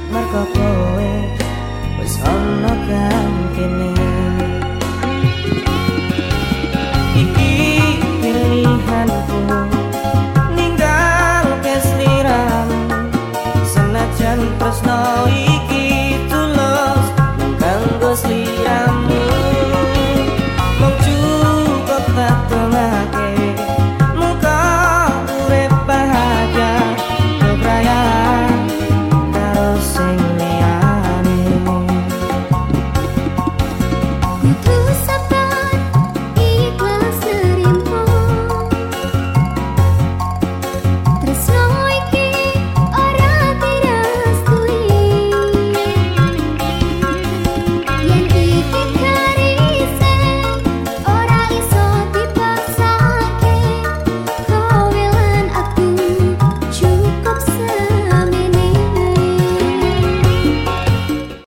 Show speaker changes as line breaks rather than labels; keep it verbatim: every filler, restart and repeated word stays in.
mergo kowe wis ana gantine. Iki pilihanku ninggal kesliramu senajan tresno